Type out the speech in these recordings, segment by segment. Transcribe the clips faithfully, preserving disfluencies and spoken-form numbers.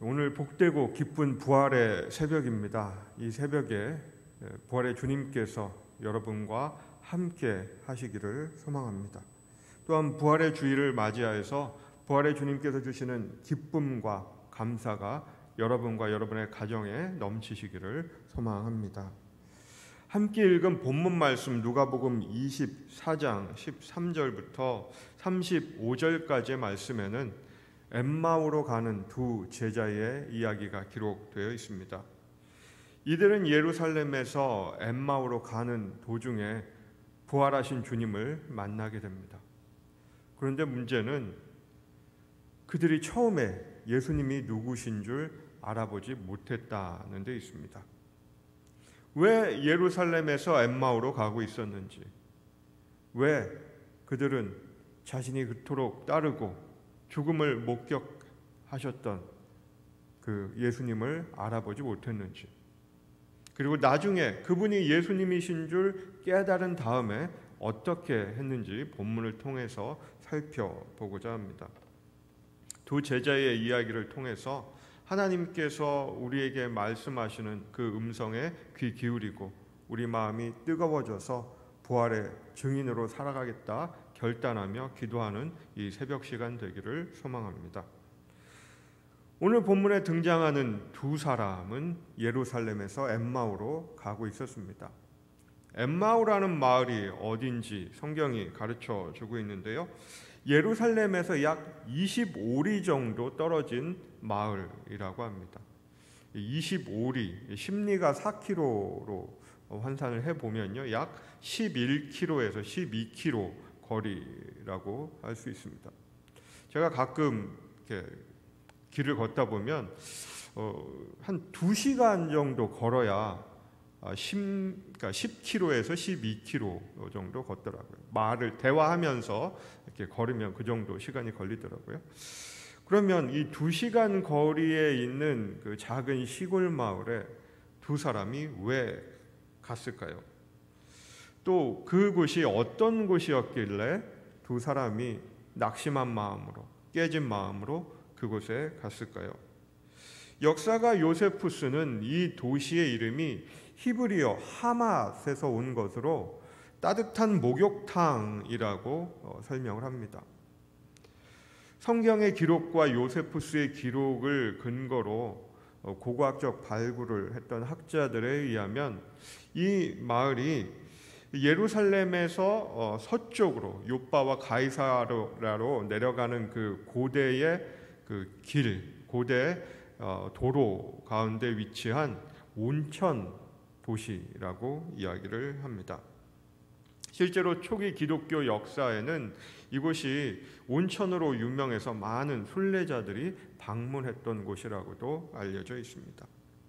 오늘 복되고 기쁜 부활의 새벽입니다. 이 새벽에 부활의 주님께서 여러분과 함께 하시기를 소망합니다. 또한 부활의 주일을 맞이하여서 부활의 주님께서 주시는 기쁨과 감사가 여러분과 여러분의 가정에 넘치시기를 소망합니다. 함께 읽은 본문 말씀 누가복음 이십사 장 십삼 절부터 삼십오 절까지의 말씀에는 엠마오로 가는 두 제자의 이야기가 기록되어 있습니다. 이들은 예루살렘에서 엠마오로 가는 도중에 부활하신 주님을 만나게 됩니다. 그런데 문제는 그들이 처음에 예수님이 누구신 줄 알아보지 못했다는 데 있습니다. 왜 예루살렘에서 엠마오로 가고 있었는지, 왜 그들은 자신이 그토록 따르고 죽음을 목격하셨던 그 예수님을 알아보지 못했는지, 그리고 나중에 그분이 예수님이신 줄 깨달은 다음에 어떻게 했는지 본문을 통해서 살펴보고자 합니다. 두 제자의 이야기를 통해서 하나님께서 우리에게 말씀하시는 그 음성에 귀 기울이고 우리 마음이 뜨거워져서 부활의 증인으로 살아가겠다 결단하며 기도하는 이 새벽 시간 되기를 소망합니다. 오늘 본문에 등장하는 두 사람은 예루살렘에서 엠마오로 가고 있었습니다. 엠마오라는 마을이 어딘지 성경이 가르쳐 주고 있는데요. 예루살렘에서 약 이십오 리 정도 떨어진 마을이라고 합니다. 이십오 리, 십리가 사 킬로미터로 환산을 해보면요, 약 십일 킬로미터에서 십이 킬로미터 거리라고 할 수 있습니다. 제가 가끔 이렇게 길을 걷다 보면 어, 한 두 시간 정도 걸어야 십, 그러니까 십 킬로미터에서 십이 킬로미터 정도 걷더라고요. 말을 대화하면서 이렇게 걸으면 그 정도 시간이 걸리더라고요. 그러면 이 두 시간 거리에 있는 그 작은 시골 마을에 두 사람이 왜 갔을까요? 또 그곳이 어떤 곳이었길래 두 사람이 낙심한 마음으로, 깨진 마음으로 그곳에 갔을까요? 역사가 요세푸스는 이 도시의 이름이 히브리어 하맛에서 온 것으로 따뜻한 목욕탕이라고 설명을 합니다. 성경의 기록과 요세푸스의 기록을 근거로 고고학적 발굴을 했던 학자들에 의하면 이 마을이 예루살렘에서 서쪽으로 요빠와 가이사라로 내려가는 그 고대의 그 길, 고대 도로 가운데 위치한 온천 도시라고 이야기를 합니다. 실제로 초기 기독교 역사에는 이곳이 온천으로 유명해서 많은 순례자들이 방문했던 곳이라고도 알려져 있습니다.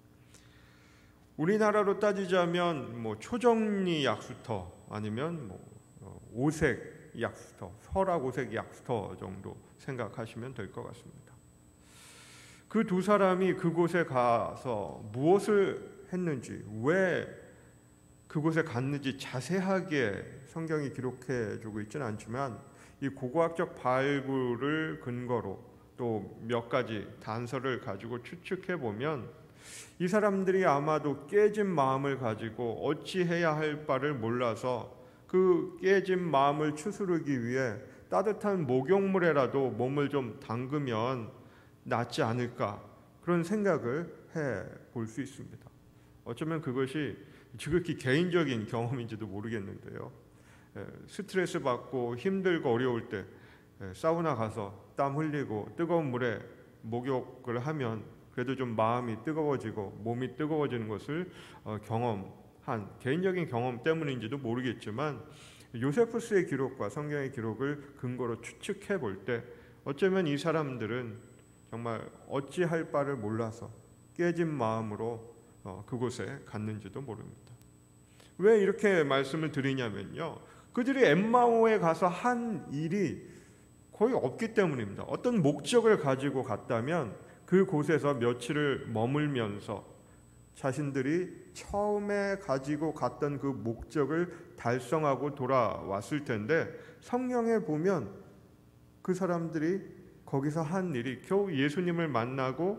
우리나라로 따지자면 뭐 초정리 약수터 아니면 뭐 오색 약수터, 설악 오색 약수터 정도 생각하시면 될 것 같습니다. 그 두 사람이 그곳에 가서 무엇을 했는지, 왜 그곳에 갔는지 자세하게 성경이 기록해 주고 있지는 않지만 이 고고학적 발굴을 근거로 또 몇 가지 단서를 가지고 추측해 보면 이 사람들이 아마도 깨진 마음을 가지고 어찌해야 할 바를 몰라서 그 깨진 마음을 추스르기 위해 따뜻한 목욕물에라도 몸을 좀 담그면 낫지 않을까, 그런 생각을 해볼 수 있습니다. 어쩌면 그것이 지극히 개인적인 경험인지도 모르겠는데요. 스트레스 받고 힘들고 어려울 때 사우나 가서 땀 흘리고 뜨거운 물에 목욕을 하면 그래도 좀 마음이 뜨거워지고 몸이 뜨거워지는 것을 경험한 개인적인 경험 때문인지도 모르겠지만, 요세푸스의 기록과 성경의 기록을 근거로 추측해 볼 때 어쩌면 이 사람들은 정말 어찌할 바를 몰라서 깨진 마음으로 그곳에 갔는지도 모릅니다. 왜 이렇게 말씀을 드리냐면요, 그들이 엠마오에 가서 한 일이 거의 없기 때문입니다. 어떤 목적을 가지고 갔다면 그곳에서 며칠을 머물면서 자신들이 처음에 가지고 갔던 그 목적을 달성하고 돌아왔을 텐데, 성경에 보면 그 사람들이 거기서 한 일이 겨우 예수님을 만나고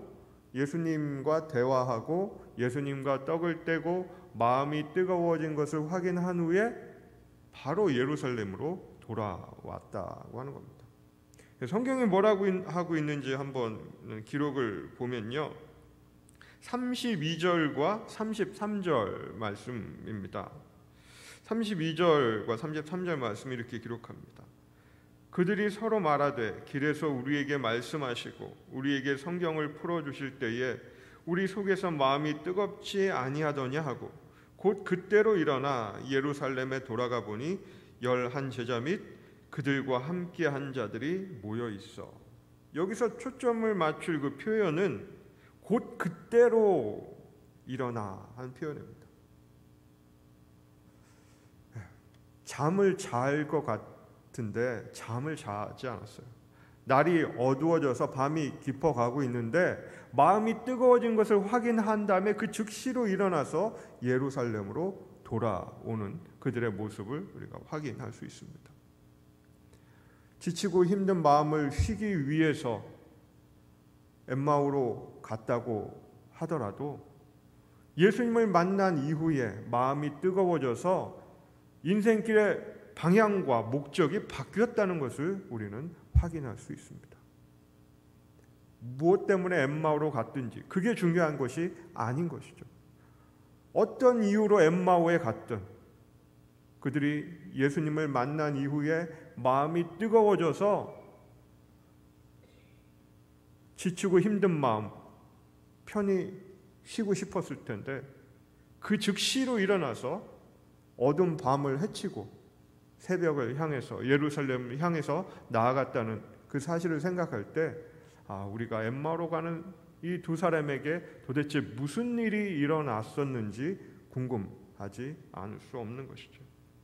예수님과 대화하고 예수님과 떡을 떼고 마음이 뜨거워진 것을 확인한 후에 바로 예루살렘으로 돌아왔다고 하는 겁니다. 성경이 뭐라고 하고 있는지 한번 기록을 보면요, 삼십이 절과 삼십삼 절 말씀입니다. 삼십이 절과 삼십삼 절 말씀이 이렇게 기록합니다. 그들이 서로 말하되 길에서 우리에게 말씀하시고 우리에게 성경을 풀어주실 때에 우리 속에서 마음이 뜨겁지 아니하더냐 하고 곧 그때로 일어나 예루살렘에 돌아가 보니 열한 제자 및 그들과 함께 한 자들이 모여 있어. 여기서 초점을 맞출 그 표현은 곧 그때로 일어나 한 표현입니다. 잠을 잘 것 같은데 잠을 자지 않았어요. 날이 어두워져서 밤이 깊어가고 있는데 마음이 뜨거워진 것을 확인한 다음에 그 즉시로 일어나서 예루살렘으로 돌아오는 그들의 모습을 우리가 확인할 수 있습니다. 지치고 힘든 마음을 쉬기 위해서 엠마오로 갔다고 하더라도 예수님을 만난 이후에 마음이 뜨거워져서 인생길의 방향과 목적이 바뀌었다는 것을 우리는 확인할 수 있습니다. 무엇 때문에 엠마오로 갔든지 그게 중요한 것이 아닌 것이죠. 어떤 이유로 엠마오에 갔든 그들이 예수님을 만난 이후에 마음이 뜨거워져서 지치고 힘든 마음, 편히 쉬고 싶었을 텐데 그 즉시로 일어나서 어두운 밤을 헤치고 새벽을 향해서 예루살렘을 향해서 나아갔다는 그 사실을 생각할 때 아, 우리가 엠마오로 가는 이 두 사람에게 도대체 무슨 일이 일어났었는지 궁금하지 않을 수 없는 것이죠.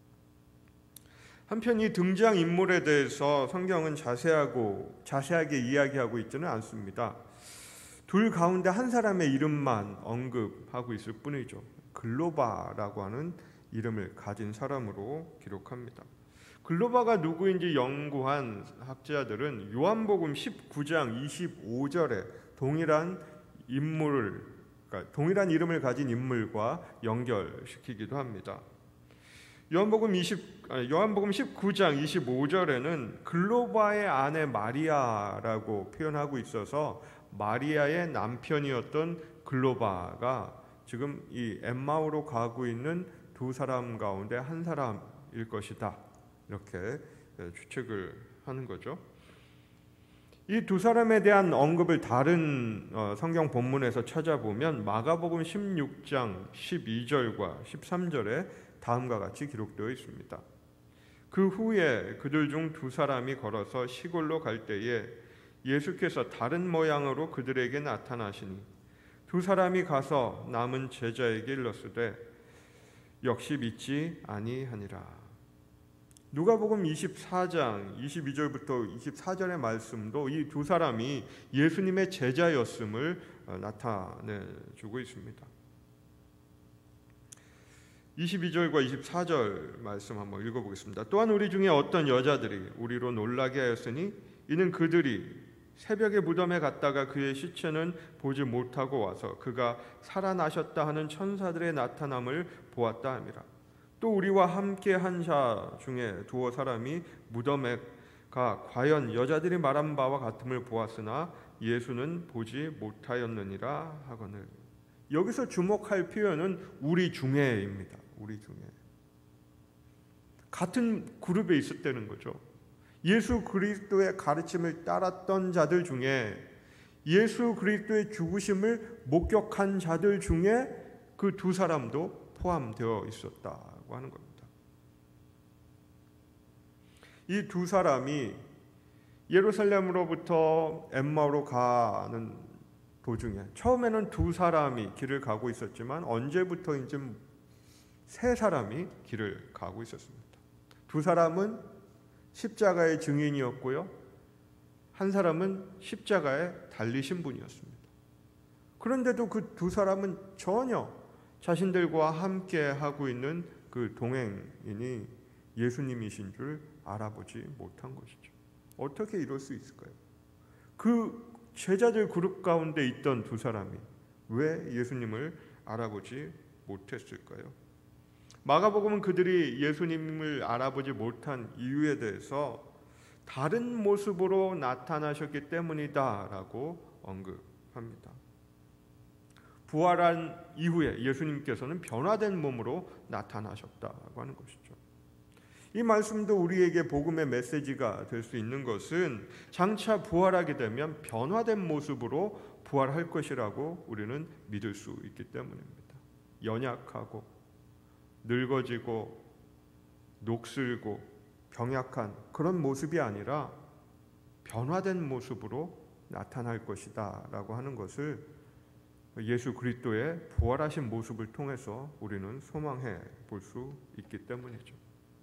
한편 이 등장 인물에 대해서 성경은 자세하고 자세하게 이야기하고 있지는 않습니다. 둘 가운데 한 사람의 이름만 언급하고 있을 뿐이죠. 글로바라고 하는 이름을 가진 사람으로 기록합니다. 글로바가 누구인지 연구한 학자들은 요한복음 십구 장 이십오 절에 동일한 인물을, 그러니까 동일한 이름을 가진 인물과 연결시키기도 합니다. 요한복음 이십, 아니, 요한복음 십구 장 이십오 절에는 글로바의 아내 마리아라고 표현하고 있어서 마리아의 남편이었던 글로바가 지금 이 엠마오로 가고 있는 두 사람 가운데 한 사람일 것이다, 이렇게 추측을 하는 거죠. 이 두 사람에 대한 언급을 다른 성경 본문에서 찾아보면 마가복음 십육 장 십이 절과 십삼 절에 다음과 같이 기록되어 있습니다. 그 후에 그들 중 두 사람이 걸어서 시골로 갈 때에 예수께서 다른 모양으로 그들에게 나타나시니 두 사람이 가서 남은 제자에게 일렀으되 역시 믿지 아니하니라. 누가복음 이십사 장 이십이 절부터 이십사 절의 말씀도 이 두 사람이 예수님의 제자였음을 나타내주고 있습니다. 이십이 절과 이십사 절 말씀 한번 읽어보겠습니다. 또한 우리 중에 어떤 여자들이 우리로 놀라게 하였으니 이는 그들이 새벽에 무덤에 갔다가 그의 시체는 보지 못하고 와서 그가 살아나셨다 하는 천사들의 나타남을 보았다 함이라. 또 우리와 함께 한 자 중에 두어 사람이 무덤에 가 과연 여자들이 말한 바와 같음을 보았으나 예수는 보지 못하였느니라 하거늘. 여기서 주목할 표현은 우리 중에입니다. 우리 중에. 같은 그룹에 있었다는 거죠. 예수 그리스도의 가르침을 따랐던 자들 중에, 예수 그리스도의 죽으심을 목격한 자들 중에 그 두 사람도 포함되어 있었다고 하는 겁니다. 이 두 사람이 예루살렘으로부터 엠마오로 가는 도중에, 처음에는 두 사람이 길을 가고 있었지만 언제부터인지 세 사람이 길을 가고 있었습니다. 두 사람은 십자가의 증인이었고요, 한 사람은 십자가에 달리신 분이었습니다. 그런데도 그 두 사람은 전혀 자신들과 함께 하고 있는 그 동행인이 예수님이신 줄 알아보지 못한 것이죠. 어떻게 이럴 수 있을까요? 그 제자들 그룹 가운데 있던 두 사람이 왜 예수님을 알아보지 못했을까요? 마가복음은 그들이 예수님을 알아보지 못한 이유에 대해서 다른 모습으로 나타나셨기 때문이다라고 언급합니다. 부활한 이후에 예수님께서는 변화된 몸으로 나타나셨다고 하는 것이죠. 이 말씀도 우리에게 복음의 메시지가 될 수 있는 것은 장차 부활하게 되면 변화된 모습으로 부활할 것이라고 우리는 믿을 수 있기 때문입니다. 연약하고 늙어지고 녹슬고 병약한 그런 모습이 아니라 변화된 모습으로 나타날 것이다 라고 하는 것을 예수 그리스도의 부활하신 모습을 통해서 우리는 소망해 볼 수 있기 때문이죠.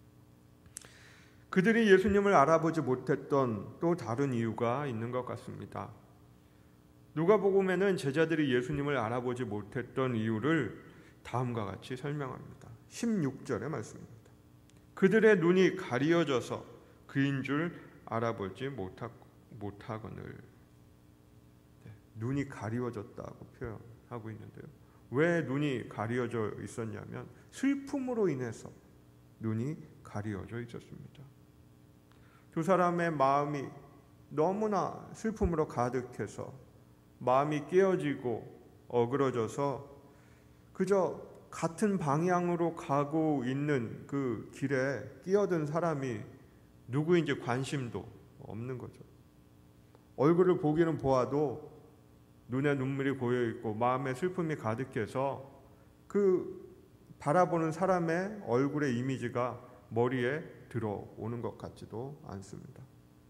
그들이 예수님을 알아보지 못했던 또 다른 이유가 있는 것 같습니다. 누가복음에는 제자들이 예수님을 알아보지 못했던 이유를 다음과 같이 설명합니다. 십육 절의 말씀입니다. 그들의 눈이 가리어져서 그인 줄 알아보지 못하거늘. 네, 눈이 가리워졌다고 표현하고 있는데요. 왜 눈이 가리어져 있었냐면 슬픔으로 인해서 눈이 가리어져 있었습니다. 두 사람의 마음이 너무나 슬픔으로 가득해서 마음이 깨어지고 어그러져서 그저 같은 방향으로 가고 있는 그 길에 끼어든 사람이 누구인지 관심도 없는 거죠. 얼굴을 보기는 보아도 눈에 눈물이 고여 있고 마음에 슬픔이 가득해서 그 바라보는 사람의 얼굴의 이미지가 머리에 들어오는 것 같지도 않습니다.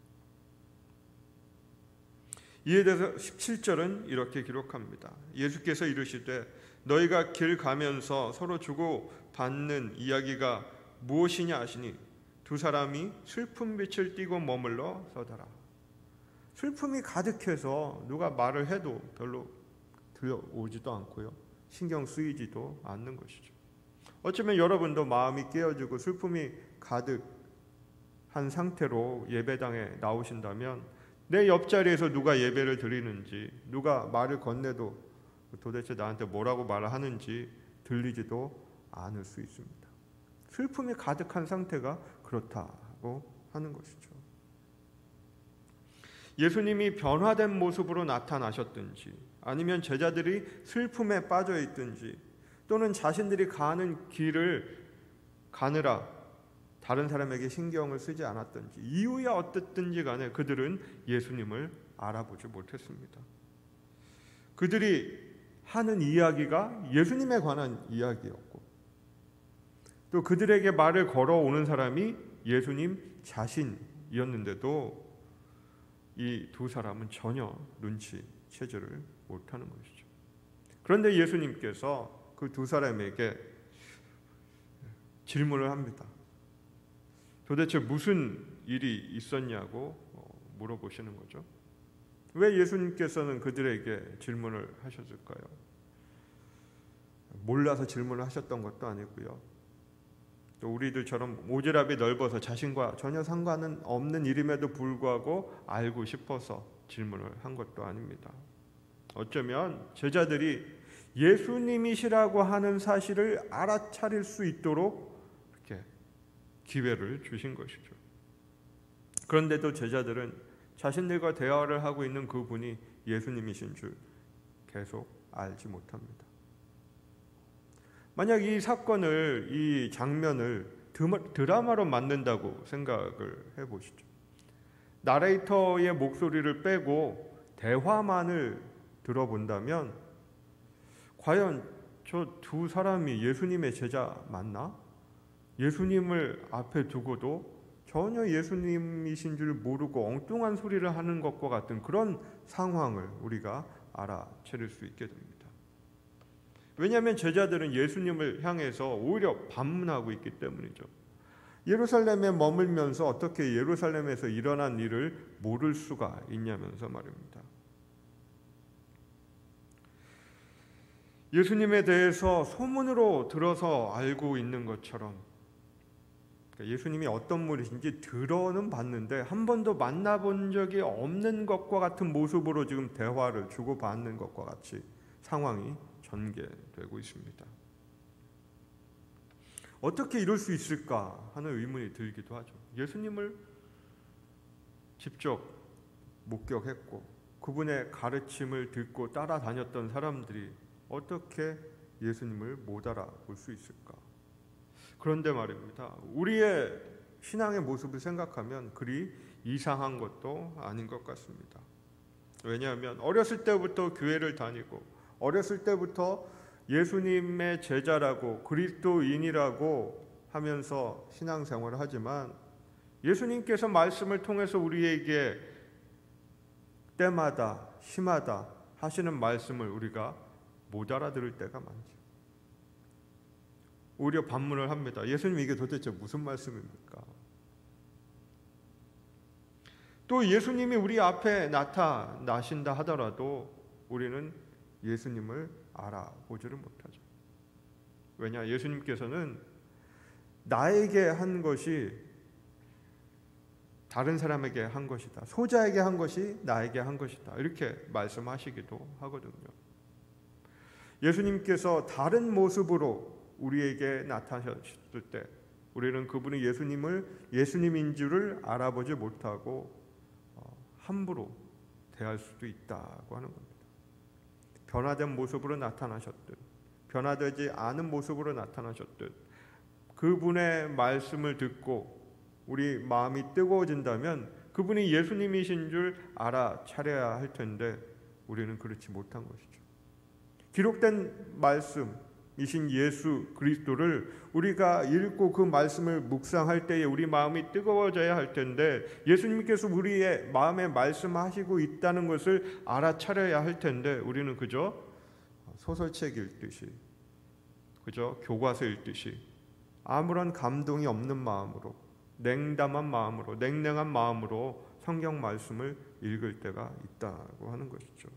이에 대해서 십칠 절은 이렇게 기록합니다. 예수께서 이르시되 너희가 길 가면서 서로 주고 받는 이야기가 무엇이냐 하시니 두 사람이 슬픈 빛을 띠고 머물러 서더라. 슬픔이 가득해서 누가 말을 해도 별로 들려오지도 않고요. 신경 쓰이지도 않는 것이죠. 어쩌면 여러분도 마음이 깨어지고 슬픔이 가득한 상태로 예배당에 나오신다면 내 옆자리에서 누가 예배를 드리는지, 누가 말을 건네도 도대체 나한테 뭐라고 말을 하는지 들리지도 않을 수 있습니다. 슬픔이 가득한 상태가 그렇다고 하는 것이죠. 예수님이 변화된 모습으로 나타나셨든지 아니면 제자들이 슬픔에 빠져 있든지 또는 자신들이 가는 길을 가느라 다른 사람에게 신경을 쓰지 않았든지 이유야 어떻든지 간에 그들은 예수님을 알아보지 못했습니다. 그들이 하는 이야기가 예수님에 관한 이야기였고 또 그들에게 말을 걸어오는 사람이 예수님 자신이었는데도 이 두 사람은 전혀 눈치채지를 못하는 것이죠. 그런데 예수님께서 그 두 사람에게 질문을 합니다. 도대체 무슨 일이 있었냐고 물어보시는 거죠. 왜 예수님께서는 그들에게 질문을 하셨을까요? 몰라서 질문을 하셨던 것도 아니고요. 또 우리들처럼 오지랖이 넓어서 자신과 전혀 상관은 없는 일임에도 불구하고 알고 싶어서 질문을 한 것도 아닙니다. 어쩌면 제자들이 예수님이시라고 하는 사실을 알아차릴 수 있도록 이렇게 기회를 주신 것이죠. 그런데도 제자들은 자신들과 대화를 하고 있는 그분이 예수님이신 줄 계속 알지 못합니다. 만약 이 사건을, 이 장면을 드라마로 만든다고 생각을 해보시죠. 나레이터의 목소리를 빼고 대화만을 들어본다면 과연 저 두 사람이 예수님의 제자 맞나? 예수님을 앞에 두고도 전혀 예수님이신 줄 모르고 엉뚱한 소리를 하는 것과 같은 그런 상황을 우리가 알아차릴 수 있게 됩니다. 왜냐하면 제자들은 예수님을 향해서 오히려 반문하고 있기 때문이죠. 예루살렘에 머물면서 어떻게 예루살렘에서 일어난 일을 모를 수가 있냐면서 말입니다. 예수님에 대해서 소문으로 들어서 알고 있는 것처럼 예수님이 어떤 분이신지 들어는 봤는데 한 번도 만나본 적이 없는 것과 같은 모습으로 지금 대화를 주고받는 것과 같이 상황이 전개되고 있습니다. 어떻게 이럴 수 있을까 하는 의문이 들기도 하죠. 예수님을 직접 목격했고 그분의 가르침을 듣고 따라다녔던 사람들이 어떻게 예수님을 못 알아볼 수 있을까? 그런데 말입니다. 우리의 신앙의 모습을 생각하면 그리 이상한 것도 아닌 것 같습니다. 왜냐하면 어렸을 때부터 교회를 다니고 어렸을 때부터 예수님의 제자라고 그리스도인이라고 하면서 신앙생활을 하지만 예수님께서 말씀을 통해서 우리에게 때마다 시마다 하시는 말씀을 우리가 못 알아들을 때가 많죠. 오히려 반문을 합니다. 예수님 이게 도대체 무슨 말씀입니까? 또 예수님이 우리 앞에 나타나신다 하더라도 우리는 예수님을 알아보지를 못하죠. 왜냐? 예수님께서는 나에게 한 것이 다른 사람에게 한 것이다. 소자에게 한 것이 나에게 한 것이다. 이렇게 말씀하시기도 하거든요. 예수님께서 다른 모습으로 우리에게 나타나셨을 때 우리는 그분이 예수님을 예수님인 줄을 알아보지 못하고 함부로 대할 수도 있다고 하는 겁니다. 변화된 모습으로 나타나셨듯 변화되지 않은 모습으로 나타나셨듯 그분의 말씀을 듣고 우리 마음이 뜨거워진다면 그분이 예수님이신 줄 알아차려야 할 텐데 우리는 그렇지 못한 것이죠. 기록된 말씀이신 예수 그리스도를 우리가 읽고 그 말씀을 묵상할 때에 우리 마음이 뜨거워져야 할 텐데 예수님께서 우리의 마음에 말씀하시고 있다는 것을 알아차려야 할 텐데 우리는 그저 소설책 읽듯이 그저 교과서 읽듯이 아무런 감동이 없는 마음으로 냉담한 마음으로 냉랭한 마음으로 성경 말씀을 읽을 때가 있다고 하는 것이죠.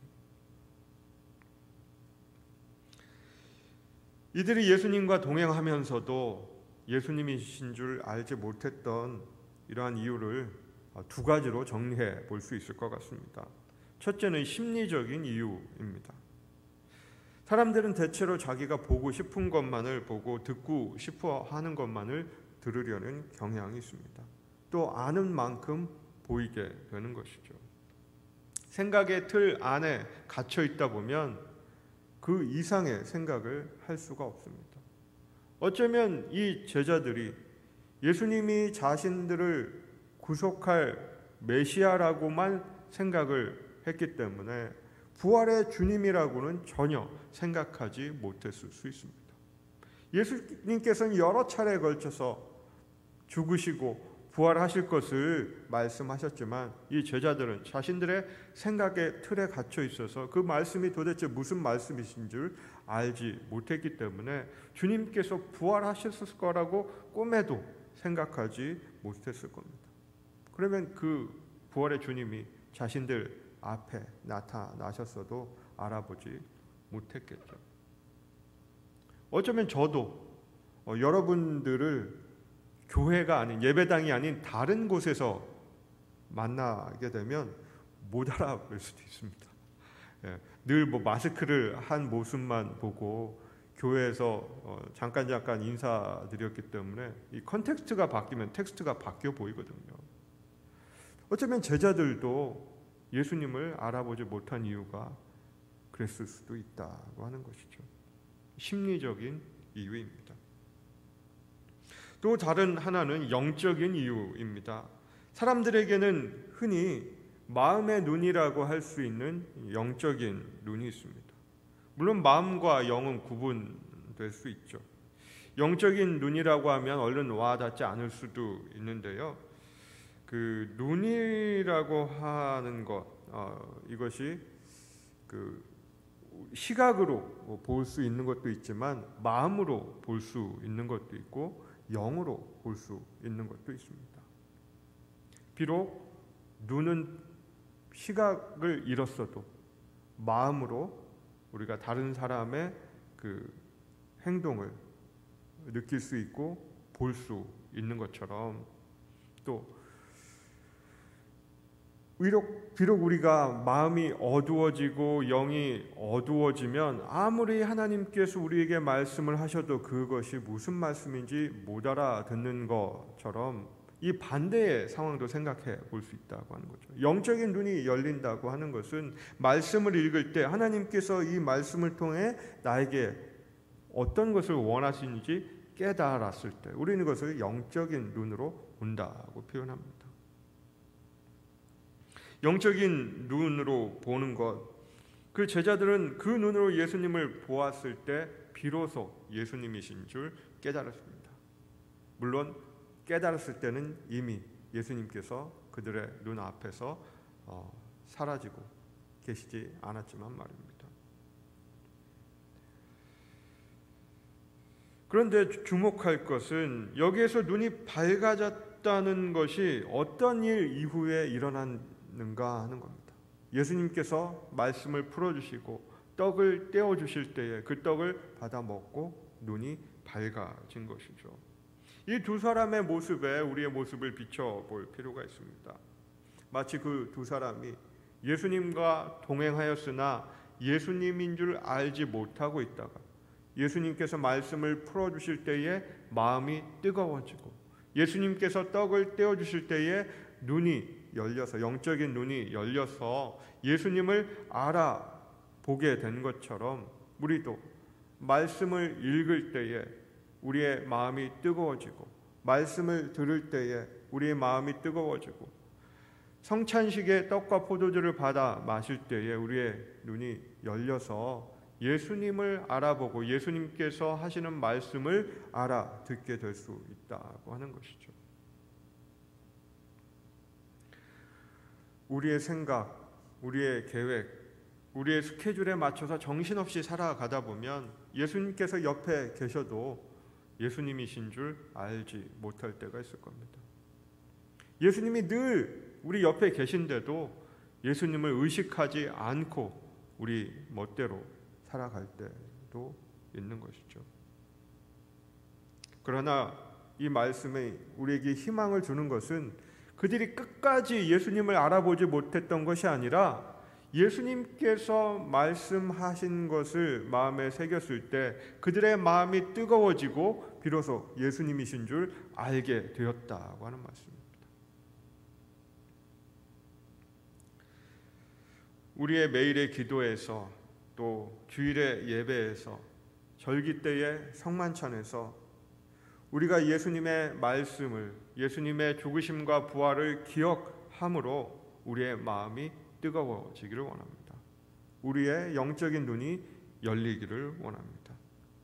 이들이 예수님과 동행하면서도 예수님이신 줄 알지 못했던 이러한 이유를 두 가지로 정리해 볼 수 있을 것 같습니다. 첫째는 심리적인 이유입니다. 사람들은 대체로 자기가 보고 싶은 것만을 보고 듣고 싶어 하는 것만을 들으려는 경향이 있습니다. 또 아는 만큼 보이게 되는 것이죠. 생각의 틀 안에 갇혀 있다 보면 그 이상의 생각을 할 수가 없습니다. 어쩌면 이 제자들이 예수님이 자신들을 구속할 메시아라고만 생각을 했기 때문에 부활의 주님이라고는 전혀 생각하지 못했을 수 있습니다. 예수님께서는 여러 차례에 걸쳐서 죽으시고 부활하실 것을 말씀하셨지만 이 제자들은 자신들의 생각의 틀에 갇혀 있어서 그 말씀이 도대체 무슨 말씀이신 줄 알지 못했기 때문에 주님께서 부활하셨을 거라고 꿈에도 생각하지 못했을 겁니다. 그러면 그 부활의 주님이 자신들 앞에 나타나셨어도 알아보지 못했겠죠. 어쩌면 저도 어, 여러분들을 교회가 아닌 예배당이 아닌 다른 곳에서 만나게 되면 못 알아볼 수도 있습니다. 예, 늘 뭐 마스크를 한 모습만 보고 교회에서 어, 잠깐 잠깐 인사드렸기 때문에 이 컨텍스트가 바뀌면 텍스트가 바뀌어 보이거든요. 어쩌면 제자들도 예수님을 알아보지 못한 이유가 그랬을 수도 있다고 하는 것이죠. 심리적인 이유입니다. 또 다른 하나는 영적인 이유입니다. 사람들에게는 흔히 마음의 눈이라고 할 수 있는 영적인 눈이 있습니다. 물론 마음과 영은 구분될 수 있죠. 영적인 눈이라고 하면 얼른 와닿지 않을 수도 있는데요. 그 눈이라고 하는 것, 어, 이것이 그 시각으로 볼 수 있는 것도 있지만 마음으로 볼 수 있는 것도 있고 영으로 볼 수 있는 것도 있습니다. 비록 눈은 시각을 잃었어도 마음으로 우리가 다른 사람의 그 행동을 느낄 수 있고 볼 수 있는 것처럼 또 비록, 비록 우리가 마음이 어두워지고 영이 어두워지면 아무리 하나님께서 우리에게 말씀을 하셔도 그것이 무슨 말씀인지 못 알아듣는 것처럼 이 반대의 상황도 생각해 볼 수 있다고 하는 거죠. 영적인 눈이 열린다고 하는 것은 말씀을 읽을 때 하나님께서 이 말씀을 통해 나에게 어떤 것을 원하시는지 깨달았을 때 우리는 그것을 영적인 눈으로 본다고 표현합니다. 영적인 눈으로 보는 것, 그 제자들은 그 눈으로 예수님을 보았을 때 비로소 예수님이신 줄 깨달았습니다. 물론 깨달았을 때는 이미 예수님께서 그들의 눈 앞에서 어, 사라지고 계시지 않았지만 말입니다. 그런데 주목할 것은 여기에서 눈이 밝아졌다는 것이 어떤 일 이후에 일어났는가 하는 겁니다. 예수님께서 말씀을 풀어주시고 떡을 떼어주실 때에 그 떡을 받아 먹고 눈이 밝아진 것이죠. 이 두 사람의 모습에 우리의 모습을 비춰볼 필요가 있습니다. 마치 그 두 사람이 예수님과 동행하였으나 예수님인 줄 알지 못하고 있다가 예수님께서 말씀을 풀어주실 때에 마음이 뜨거워지고 예수님께서 떡을 떼어주실 때에 눈이 열려서 영적인 눈이 열려서 예수님을 알아보게 된 것처럼 우리도 말씀을 읽을 때에 우리의 마음이 뜨거워지고 말씀을 들을 때에 우리의 마음이 뜨거워지고 성찬식에 떡과 포도주를 받아 마실 때에 우리의 눈이 열려서 예수님을 알아보고 예수님께서 하시는 말씀을 알아듣게 될 수 있다고 하는 것이죠. 우리의 생각, 우리의 계획, 우리의 스케줄에 맞춰서 정신없이 살아가다 보면 예수님께서 옆에 계셔도 예수님이신 줄 알지 못할 때가 있을 겁니다. 예수님이 늘 우리 옆에 계신데도 예수님을 의식하지 않고 우리 멋대로 살아갈 때도 있는 것이죠. 그러나 이 말씀이 우리에게 희망을 주는 것은 그들이 끝까지 예수님을 알아보지 못했던 것이 아니라 예수님께서 말씀하신 것을 마음에 새겼을 때 그들의 마음이 뜨거워지고 비로소 예수님이신 줄 알게 되었다고 하는 말씀입니다. 우리의 매일의 기도에서 또 주일의 예배에서 절기 때의 성만찬에서 우리가 예수님의 말씀을 예수님의 죽으심과 부활을 기억함으로 우리의 마음이 뜨거워지기를 원합니다. 우리의 영적인 눈이 열리기를 원합니다.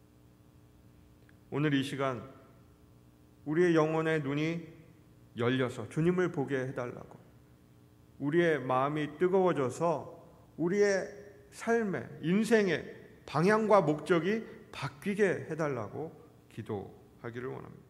오늘 이 시간 우리의 영혼의 눈이 열려서 주님을 보게 해달라고 우리의 마음이 뜨거워져서 우리의 삶의 인생의 방향과 목적이 바뀌게 해달라고 기도하기를 원합니다.